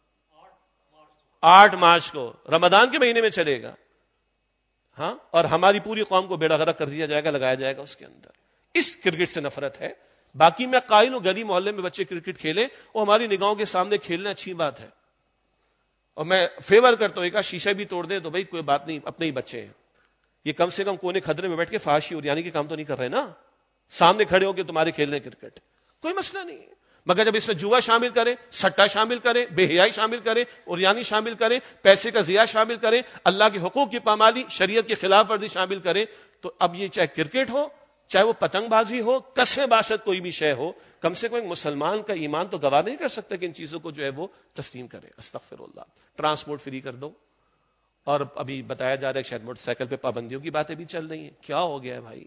آٹھ مارچ کو، رمضان کے مہینے میں چلے گا۔ ہاں، اور ہماری پوری قوم کو بیڑا غرق کر دیا جائے گا، لگایا جائے گا اس کے اندر۔ اس کرکٹ سے نفرت ہے۔ باقی میں قائل ہوں گلی محلے میں بچے کرکٹ کھیلیں، وہ ہماری نگاہوں کے سامنے کھیلنا اچھی بات ہے، اور میں فیور کرتا ہوں، ایک شیشہ بھی توڑ دیں تو بھائی کوئی بات نہیں، اپنے ہی بچے ہیں، یہ کم سے کم کونے خدرے میں بیٹھ کے فحاشی اور یعنی کے کام تو نہیں کر رہے نا، سامنے کھڑے ہو کے تمہارے کھیلنے کرکٹ، کوئی مسئلہ نہیں ہے۔ مگر جب اس میں جوا شامل کریں، سٹا شامل کریں، بے حیائی شامل کریں، اور یعنی شامل کریں، پیسے کا ضیاع شامل کریں، اللہ کے حقوق کی پامالی، شریعت کی خلاف ورزی شامل کریں، تو اب یہ چاہے کرکٹ ہو، چاہے وہ پتنگ بازی ہو، کسے باشد کوئی بھی شے ہو، کم سے کم ایک مسلمان کا ایمان تو گواہ نہیں کر سکتا کہ ان چیزوں کو جو ہے وہ تسلیم کرے۔ استغفر اللہ۔ ٹرانسپورٹ فری کر دو، اور ابھی بتایا جا رہا ہے شاید موٹر سائیکل پہ پابندیوں کی باتیں بھی چل رہی ہیں، کیا ہو گیا ہے بھائی؟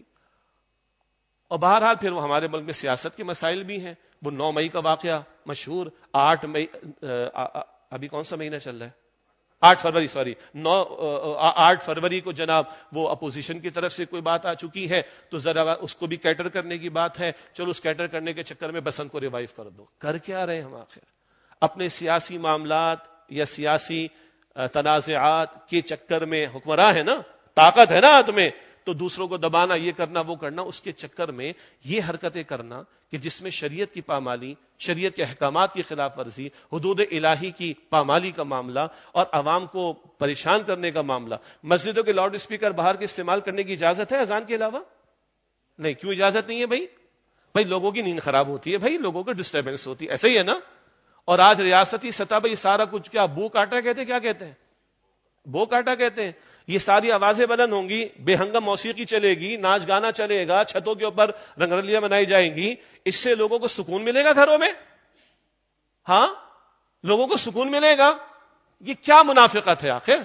اور بہرحال پھر وہ ہمارے ملک میں سیاست کے مسائل بھی ہیں، وہ نو مئی کا واقعہ مشہور، آٹھ مئی، ابھی کون سا مہینہ چل رہا ہے؟ آٹھ فروری، سوری نو آٹھ فروری کو جناب وہ اپوزیشن کی طرف سے کوئی بات آ چکی ہے، تو ذرا اس کو بھی کیٹر کرنے کی بات ہے، چلو اس کیٹر کرنے کے چکر میں بسنت کو ریوائیو کر دو۔ کر کیا رہے ہم آخر؟ اپنے سیاسی معاملات یا سیاسی تنازعات کے چکر میں حکمراں ہے نا، طاقت ہے نا ہاتھ میں، تو دوسروں کو دبانا، یہ کرنا وہ کرنا، اس کے چکر میں یہ حرکتیں کرنا کہ جس میں شریعت کی پامالی، شریعت کے احکامات کی خلاف ورزی، حدود الہی کی پامالی کا معاملہ، اور عوام کو پریشان کرنے کا معاملہ۔ مسجدوں کے لاؤڈ اسپیکر باہر کے استعمال کرنے کی اجازت ہے اذان کے علاوہ؟ نہیں، کیوں اجازت نہیں ہے بھائی؟ بھائی لوگوں کی نیند خراب ہوتی ہے، بھائی لوگوں کو ڈسٹربنس ہوتی ہے، ایسا ہی ہے نا؟ اور آج ریاستی سطح پہ یہ سارا کچھ کیا بو کاٹا کہتے ہیں، کیا کہتے ہیں؟ بو کاٹا کہتے ہیں۔ یہ ساری آوازیں بلند ہوں گی، بے ہنگم موسیقی چلے گی، ناچ گانا چلے گا، چھتوں کے اوپر رنگرلیاں منائی جائیں گی، اس سے لوگوں کو سکون ملے گا گھروں میں؟ ہاں، لوگوں کو سکون ملے گا؟ یہ کیا منافقت ہے آخر؟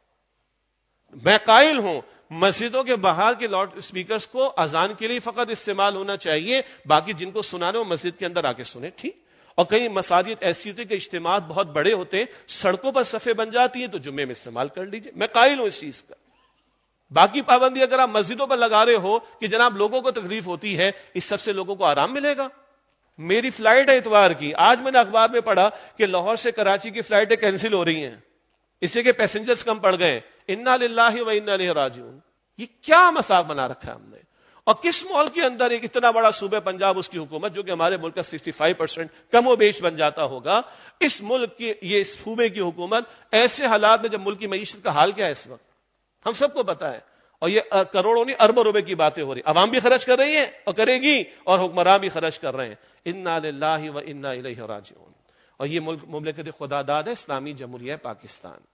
میں قائل ہوں مسجدوں کے باہر کے لاؤڈ اسپیکرز کو اذان کے لیے فقط استعمال ہونا چاہیے، باقی جن کو سنانے وہ مسجد کے اندر آ کے سنیں، ٹھیک۔ اور کئی مساجد ایسی ہوتی ہے کہ اجتماعات بہت بڑے ہوتے ہیں، سڑکوں پر صفیں بن جاتی ہیں، تو جمعے میں استعمال کر لیجیے، میں قائل ہوں اس چیز کا۔ باقی پابندی اگر آپ مسجدوں پر لگا رہے ہو کہ جناب لوگوں کو تکلیف ہوتی ہے، اس سب سے لوگوں کو آرام ملے گا۔ میری فلائٹ ہے اتوار کی، آج میں نے اخبار میں پڑھا کہ لاہور سے کراچی کی فلائٹیں کینسل ہو رہی ہیں، اس سے کہ پیسنجرز کم پڑ گئے۔ انا للہ و انا الیہ راجعون۔ یہ کیا مساق بنا رکھا ہے ہم نے؟ اور کس ملک کے اندر ایک اتنا بڑا صوبہ پنجاب، اس کی حکومت جو کہ ہمارے ملک کا سکسٹی فائیو پرسینٹ کم و بیش بن جاتا ہوگا، اس ملک کی، یہ اس صوبے کی حکومت ایسے حالات میں جب ملک کی معیشت کا حال کیا ہے اس وقت ہم سب کو پتا ہے، اور یہ کروڑوں نہیں اربوں روپے کی باتیں ہو رہی، عوام بھی خرچ کر رہی ہے اور کرے گی، اور حکمراں بھی خرچ کر رہے ہیں۔ انا للہ و انا الیہ راجعون۔ اور یہ ملک مملکت خدا داد ہے، اسلامی جمہوریہ پاکستان،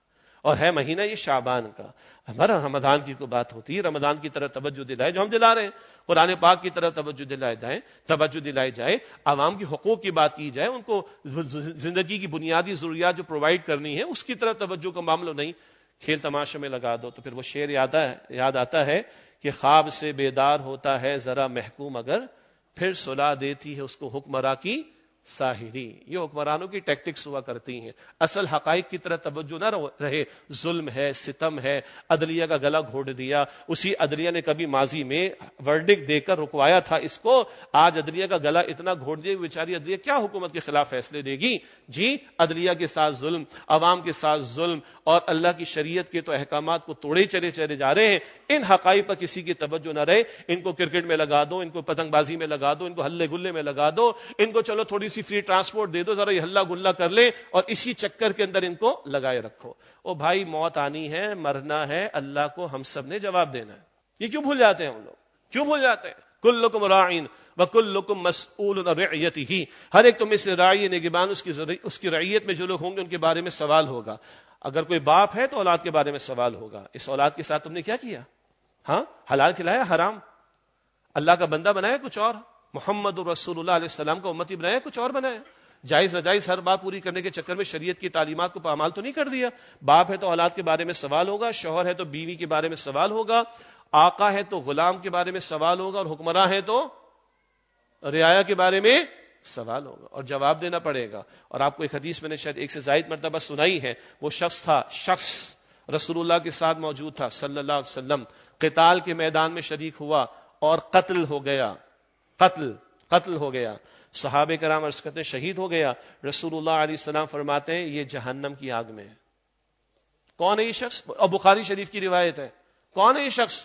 اور ہے مہینہ یہ شعبان کا. ہمارا رمضان کی کوئی بات ہوتی ہے, رمضان کی طرف توجہ دلائے جو ہم دلا رہے ہیں, قرآن پاک کی طرف توجہ دلائے جائے توجہ دلائی جائے, عوام کی حقوق کی بات کی جائے, ان کو زندگی کی بنیادی ضروریات جو پرووائڈ کرنی ہے اس کی طرف توجہ کا معاملہ نہیں, کھیل تماشے میں لگا دو. تو پھر وہ شعر یاد ہے یاد آتا ہے کہ خواب سے بیدار ہوتا ہے ذرا محکوم اگر, پھر صلاح دیتی ہے اس کو حکمراں کی ساحری. یہ حکمرانوں کی ٹیکٹکس ہوا کرتی ہیں, اصل حقائق کی طرح توجہ نہ رہے. ظلم ہے, ستم ہے, عدلیہ کا گلا گھونٹ دیا. اسی عدلیہ نے کبھی ماضی میں ورڈک دے کر رکوایا تھا اس کو, آج عدلیہ کا گلا اتنا گھونٹ دیا بیچاری عدلیہ کیا حکومت کے خلاف فیصلے دے گی؟ جی عدلیہ کے ساتھ ظلم, عوام کے ساتھ ظلم, اور اللہ کی شریعت کے تو احکامات کو توڑے چلے چلے جا رہے ہیں. ان حقائق پر کسی کی توجہ نہ رہے. ان کو کرکٹ میں لگا دو, ان کو پتنگ بازی میں لگا دو, ان کو ہلے گلے میں لگا دو, ان کو چلو تھوڑی سی فری ٹرانسپورٹ دے دو, ذرا یہ ہلا گلا کر لیں, اور اسی چکر کے اندر ان کو لگائے رکھو. او بھائی موت آنی ہے, مرنا ہے, اللہ کو ہم سب نے جواب دینا ہے. یہ کیوں بھول جاتے ہیں ہم لوگ, کیوں بھول جاتے ہیں؟ کلکم راعین وکلکم مسئول عن رعیتہ, ہر ایک تم میں سے راعی نگہبان, اس کی اس کی رعیت میں جو لوگ ہوں گے ان کے بارے میں سوال ہوگا. اگر کوئی باپ ہے تو اولاد کے بارے میں سوال ہوگا, اس اولاد کے ساتھ تم نے کیا کیا؟ ہاں حلال کھلایا, حرام, اللہ کا بندہ بنایا کچھ اور, محمد رسول اللہ علیہ السلام کا امتی بنایا کچھ اور بنایا, جائز ناجائز ہر بات پوری کرنے کے چکر میں شریعت کی تعلیمات کو پامال تو نہیں کر دیا. باپ ہے تو اولاد کے بارے میں سوال ہوگا, شوہر ہے تو بیوی کے بارے میں سوال ہوگا, آقا ہے تو غلام کے بارے میں سوال ہوگا, اور حکمراں ہے تو رعایا کے بارے میں سوال ہوگا, اور جواب دینا پڑے گا. اور آپ کو ایک حدیث میں نے شاید ایک سے زائد مرتبہ سنائی ہے, وہ شخص تھا شخص رسول اللہ کے ساتھ موجود تھا صلی اللہ علیہ وسلم, قتال کے میدان میں شریک ہوا اور قتل ہو گیا, قتل قتل ہو گیا. صحابہ کرام عرض کرتے ہیں شہید ہو گیا. رسول اللہ علیہ السلام فرماتے ہیں یہ جہنم کی آگ میں ہے. کون ہے یہ شخص؟ اور بخاری شریف کی روایت ہے. کون ہے یہ شخص؟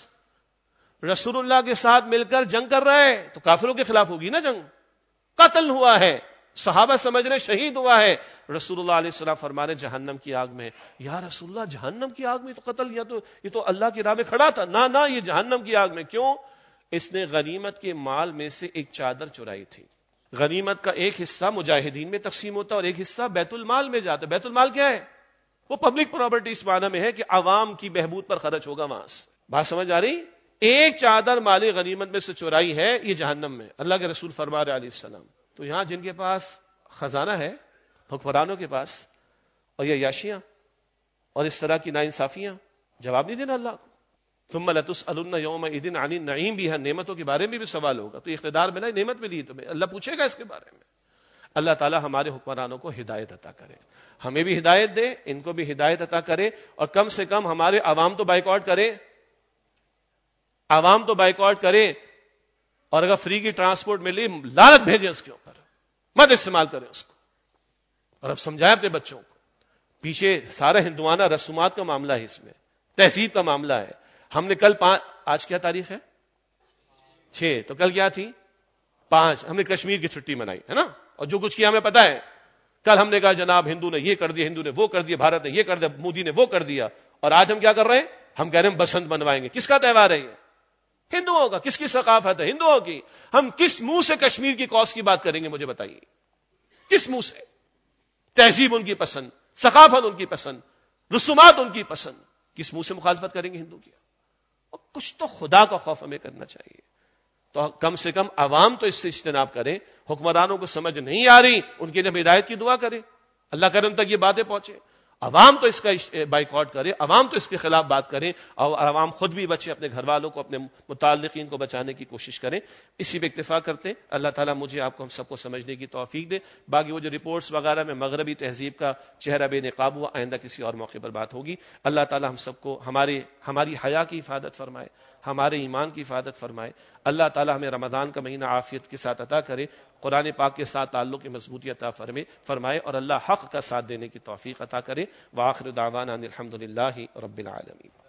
رسول اللہ کے ساتھ مل کر جنگ کر رہا ہے, تو کافروں کے خلاف ہوگی نا جنگ, قتل ہوا ہے, صحابہ سمجھ رہے شہید ہوا ہے. رسول اللہ علیہ السلام فرمانے جہنم کی آگ میں. یا رسول اللہ جہنم کی آگ میں تو قتل, یا تو یہ تو اللہ کی راہ میں کھڑا تھا. نہ نہ یہ جہنم کی آگ میں. کیوں؟ اس نے غنیمت کے مال میں سے ایک چادر چرائی تھی. غنیمت کا ایک حصہ مجاہدین میں تقسیم ہوتا اور ایک حصہ بیت المال میں جاتا. بیت المال کیا ہے؟ وہ پبلک پراپرٹی اس معنی میں ہے کہ عوام کی بہبود پر خرچ ہوگا وہاں سے. بات سمجھ آ رہی؟ ایک چادر مال غنیمت میں سے چورائی ہے, یہ جہنم میں. اللہ کے رسول فرما رہے علیہ السلام. تو یہاں جن کے پاس خزانہ ہے, حکمرانوں کے پاس, اور یہ عیاشیاں اور اس طرح کی ناانصافیاں, جواب نہیں دینا اللہ کو. ثم لتسألن یومئذ عن النعیم, بھی ہے نعمتوں کے بارے میں بھی سوال ہوگا. تو اقتدار ملا, نعمت ملی تمہیں, اللہ پوچھے گا اس کے بارے میں. اللہ تعالی ہمارے حکمرانوں کو ہدایت عطا کرے, ہمیں بھی ہدایت دے, ان کو بھی ہدایت عطا کرے, اور کم سے کم ہمارے عوام تو بائیکاٹ کرے, عوام تو بائیکاٹ کرے, اور اگر فری کی ٹرانسپورٹ ملی لعنت بھیجیں اس کے اوپر, مت استعمال کریں اس کو. اور اب سمجھائیں اپنے بچوں کو, پیچھے سارا ہندوانہ رسومات کا معاملہ ہے, اس میں تہذیب کا معاملہ ہے. ہم نے کل پانچ, آج کیا تاریخ ہے؟ چھ, تو کل کیا تھی؟ پانچ. ہم نے کشمیر کی چھٹی منائی ہے نا, اور جو کچھ کیا ہمیں پتا ہے. کل ہم نے کہا جناب ہندو نے یہ کر دیا, ہندو نے وہ کر دیا, بھارت نے یہ کر دیا, مودی نے وہ کر دیا. اور آج ہم کیا کر رہے ہیں؟ ہم کہہ رہے ہیں بسنت منوائیں گے. کس کا تہوار ہے یہ؟ ہندوؤں کا. کس کی ثقافت ہے؟ ہندوؤں کی. ہم کس منہ سے کشمیر کی کاز کی بات کریں گے مجھے بتائیے, کس منہ سے؟ تہذیب ان کی پسند, ثقافت ان کی پسند, رسومات ان کی پسند, کس منہ سے مخالفت کریں گے ہندو کی؟ اور کچھ تو خدا کا خوف ہمیں کرنا چاہیے. تو کم سے کم عوام تو اس سے اجتناب کرے. حکمرانوں کو سمجھ نہیں آ رہی, ان کی جب ہدایت کی دعا کرے, اللہ کرے ان تک یہ باتیں پہنچے. عوام تو اس کا بائیکاٹ کرے, عوام تو اس کے خلاف بات کرے, اور عوام خود بھی بچے, اپنے گھر والوں کو, اپنے متعلقین کو بچانے کی کوشش کریں. اسی پہ اکتفا کرتے. اللہ تعالیٰ مجھے آپ کو ہم سب کو سمجھنے کی توفیق دے. باقی وہ جو رپورٹس وغیرہ میں مغربی تہذیب کا چہرہ بے نقاب ہوا, آئندہ کسی اور موقع پر بات ہوگی. اللہ تعالیٰ ہم سب کو ہمارے ہماری حیا کی حفاظت فرمائے, ہمارے ایمان کی حفاظت فرمائے. اللہ تعالیٰ ہمیں رمضان کا مہینہ عافیت کے ساتھ عطا کرے, قرآن پاک کے ساتھ تعلق کی مضبوطی عطا فرمائے, اور اللہ حق کا ساتھ دینے کی توفیق عطا کرے. وآخر دعوانا ان الحمد للہ رب العالمین.